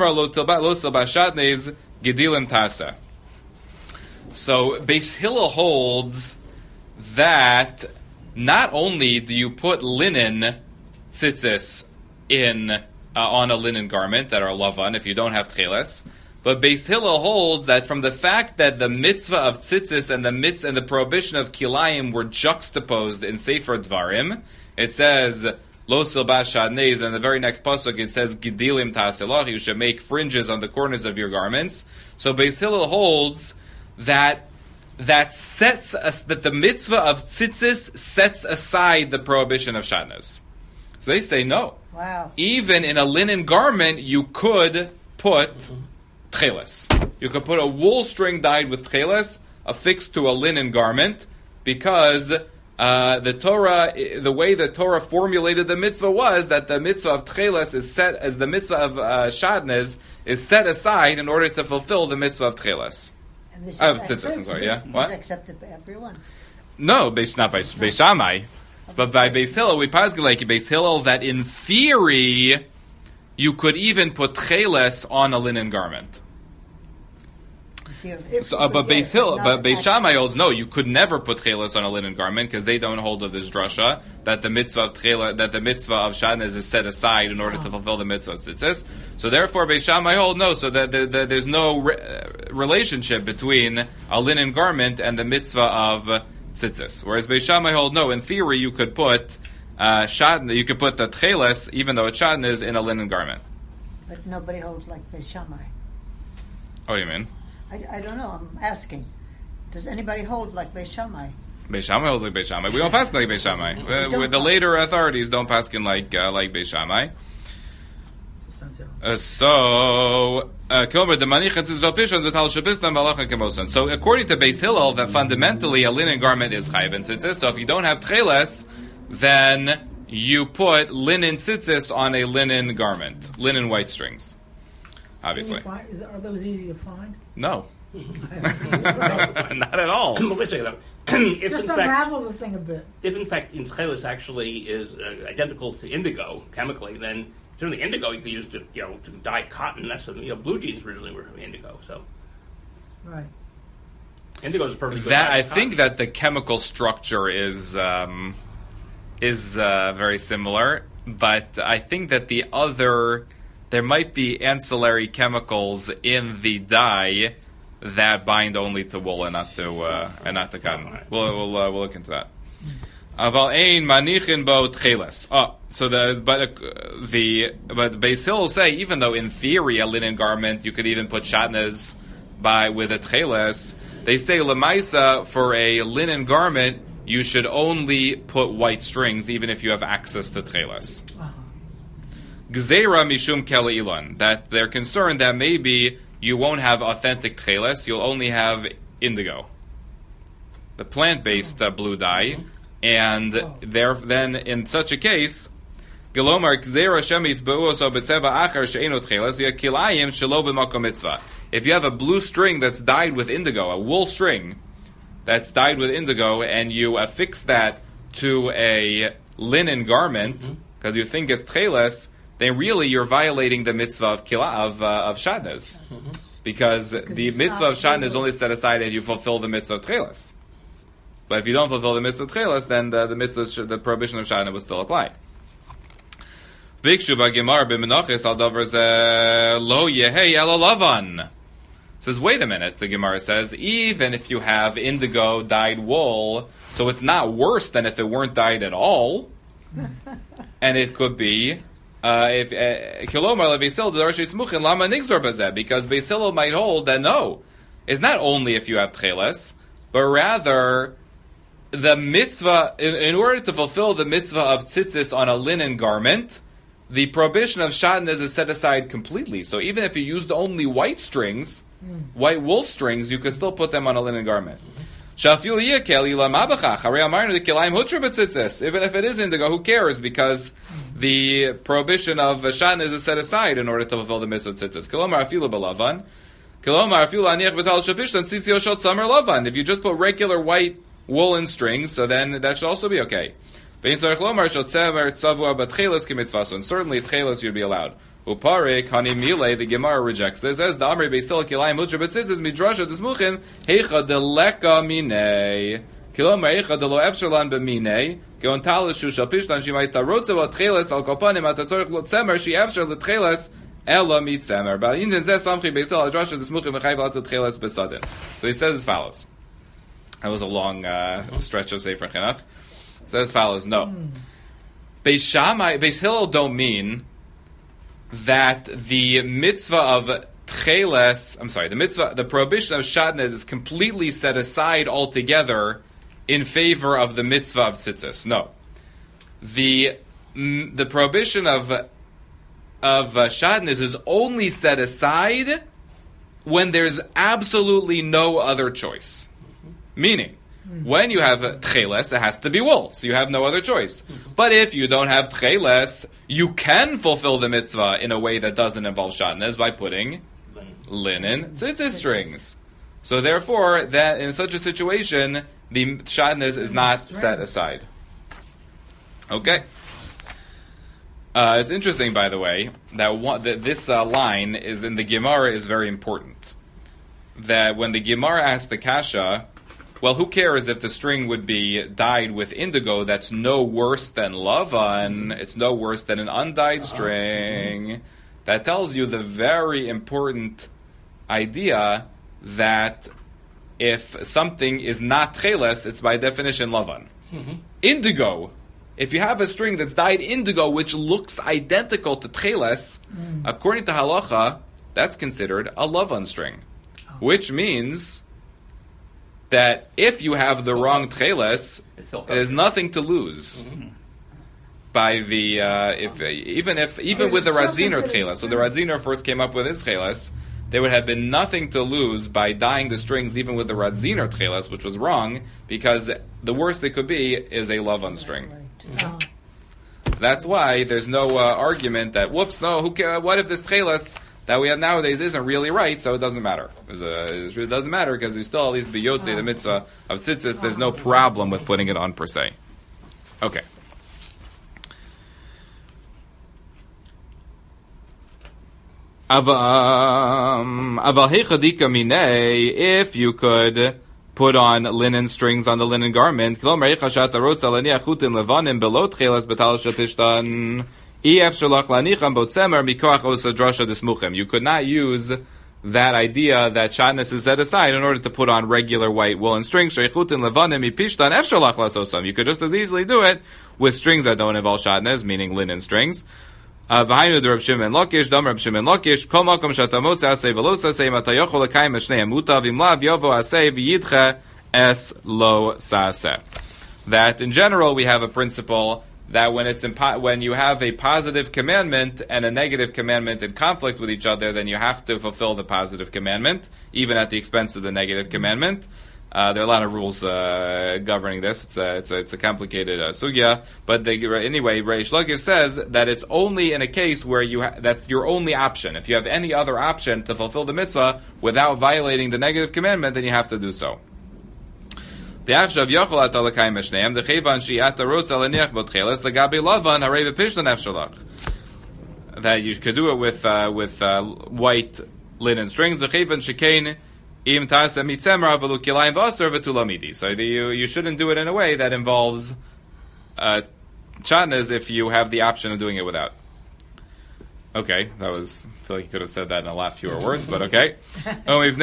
Beis Hillel holds that not only do you put linen tzitzis in on a linen garment that are lavan if you don't have tcheles, but Beis Hillel holds that from the fact that the mitzvah of tzitzis and the prohibition of kilayim were juxtaposed in Sefer Dvarim, it says lo silbas shadnez, and the very next pasuk it says gidilim ta'aselach, you should make fringes on the corners of your garments. So Beis Hillel holds that the mitzvah of tzitzis sets aside the prohibition of shadnez. So they say no. Wow. Even in a linen garment, you could put tcheles. You could put a wool string dyed with tcheles affixed to a linen garment, because the way the Torah formulated the mitzvah was that the mitzvah of tcheles is set as the mitzvah of shadnez is set aside in order to fulfill the mitzvah of tcheles. And this is tzitzis, I'm sorry, yeah? What? This is accepted by everyone. No, not by Beis Shammai. But by Beis Hillel, we paskin like Beis Hillel that in theory you could even put tcheles on a linen garment. But Beis Shammai holds no, you could never put tcheles on a linen garment because they don't hold of this drasha that the mitzvah of shadnez is set aside in order to fulfill the mitzvah of tzitzis. So therefore, Beis Shammai hold no. So that there's no relationship between a linen garment and the mitzvah of tzitzis. Whereas Beis Shammai hold no. In theory, you could put you could put the tcheles, even though it's shadnez, in a linen garment. But nobody holds like Beis Shammai. What do you mean? I don't know. I'm asking. Does anybody hold like Beis Shammai? Beis Shammai holds like Beis Shammai. We don't pass like Beis Shammai. The later authorities don't pass like Beis Shammai. So according to Beis Hillel, that fundamentally a linen garment is chayiv in tzitzis. So if you don't have tcheles, then you put linen tzitzis on a linen garment, linen white strings. Obviously, are those easy to find? No. Not at all. But wait a second, just unravel the thing a bit. If in fact tcheles actually is identical to indigo chemically, then certainly indigo you could use to dye cotton. That's blue jeans originally were indigo, so right. Indigo is a perfect. I think that the chemical structure is very similar, but I think that there might be ancillary chemicals in the dye that bind only to wool and not to cotton. We'll look into that. Aval ein manichin bo tcheles. But Beis Hillel say even though in theory a linen garment you could even put shatnez with a tcheles, they say lemaisa for a linen garment you should only put white strings even if you have access to tcheles. Gzeira mishum kele ilon, that they're concerned that maybe you won't have authentic tcheles, you'll only have indigo, the plant-based blue dye, and then in such a case, gelomar gzeira shemitz beuoso b'tzeva acher she'eno tcheles kilayim shelo b'makom mitzvah. If you have a blue string that's dyed with indigo, a wool string that's dyed with indigo, and you affix that to a linen garment because you think it's tcheles, then really you're violating the mitzvah of shadnez, because the mitzvah of shadnez is only set aside if you fulfill the mitzvah of tcheles. But if you don't fulfill the mitzvah of tcheles, then the prohibition of shadnez will still apply. Vikshu b'gemar b'menachos al davar zeh lo yehei elo lavan. Says, wait a minute, the Gemara says, even if you have indigo dyed wool, so it's not worse than if it weren't dyed at all, and it could be. Because Beis Hillel might hold that no, it's not only if you have tcheles, but rather the mitzvah, in order to fulfill the mitzvah of tzitzis on a linen garment, the prohibition of shadnez is set aside completely. So even if you used only white strings, white wool strings, you could still put them on a linen garment. Even if it is indigo, who cares? Because the prohibition of shatnez is set aside in order to fulfill the mitzvah tzitzis. If you just put regular white woolen strings, so then that should also be okay. And certainly tchelas you'd be allowed. Upare kani mile, the Gemara rejects this. As the Amri Beisil Kilayim Hutra B'tzitzis Midrasha Desmuchim Heicha Deleka Minei Kilomar Heicha Delo Efshalan B'Minei Geontal Shushal Pishtan Shimai Tarotza Tcheles Al Kopanim Atatzorich Lotzemer She Efshar Letcheles Ela Mitzemer. But in Zeh Samchi Beisil Midrasha Desmuchim Mechayv Al Tcheles Besadin. So he says as follows. That was a long stretch of Sefer Chinuch. It says as follows. No, Beis Shammai, Beis Hillel don't mean that the mitzvah of tcheles, the prohibition of shatnez is completely set aside altogether in favor of the mitzvah of tzitzis. No, the prohibition of shatnez is only set aside when there's absolutely no other choice. Meaning, when you have tcheles, it has to be wool, so you have no other choice. But if you don't have tcheles, you can fulfill the mitzvah in a way that doesn't involve shatnez by putting linen tzitzis strings. So therefore, that in such a situation, the shatnez is not set aside. Okay. It's interesting, by the way, that this line is in the Gemara is very important. That when the Gemara asks the kasha, well, who cares if the string would be dyed with indigo? That's no worse than lavan. It's no worse than an undyed string. That tells you the very important idea that if something is not tcheles, it's by definition lavan. Mm-hmm. Indigo. If you have a string that's dyed indigo, which looks identical to tcheles, according to halacha, that's considered a lavan string, which means that if you have the wrong tcheles, there's nothing to lose. Mm-hmm. By the even with the Radziner tcheles, when the Radziner first came up with his tcheles, there would have been nothing to lose by dyeing the strings even with the Radziner tcheles, which was wrong, because the worst it could be is a lavan string. Mm-hmm. So that's why there's no argument that what if this tcheles that we have nowadays isn't really right, so it doesn't matter. It really doesn't matter because you still at least be yotzei the mitzvah of tzitzis. There's no problem with putting it on per se. Okay. If you could put on linen strings on the linen garment, you could not use that idea that shatnez is set aside in order to put on regular white woolen strings. You could just as easily do it with strings that don't involve shatnez, meaning linen strings. That in general we have a principle that when you have a positive commandment and a negative commandment in conflict with each other, then you have to fulfill the positive commandment, even at the expense of the negative commandment. There are a lot of rules governing this. It's a complicated sugya. But anyway, Reish Lakish says that it's only in a case where that's your only option. If you have any other option to fulfill the mitzvah without violating the negative commandment, then you have to do so. That you could do it with white linen strings. So you shouldn't do it in a way that involves shatnez if you have the option of doing it without. Okay, I feel like you could have said that in a lot fewer words, but okay. There are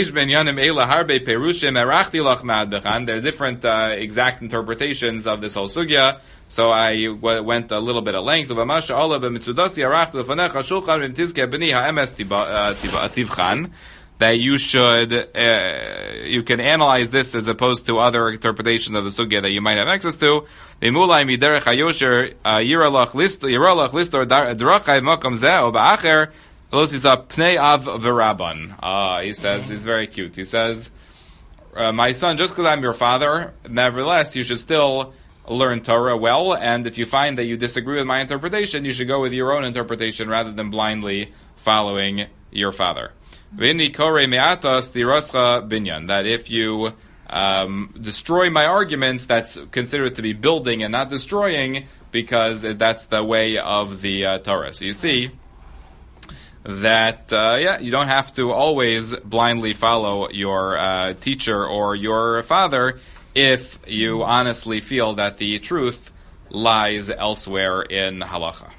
different exact interpretations of this whole sugya, so I went a little bit at length. That you can analyze this as opposed to other interpretations of the sugya that you might have access to. He says, he's very cute. He says, my son, just because I'm your father, nevertheless, you should still learn Torah well, and if you find that you disagree with my interpretation, you should go with your own interpretation rather than blindly following your father. V'ini kore me'atos tiroscha binyan, that if you destroy my arguments, that's considered to be building and not destroying, because that's the way of the Torah. So you see that, you don't have to always blindly follow your teacher or your father if you honestly feel that the truth lies elsewhere in halacha.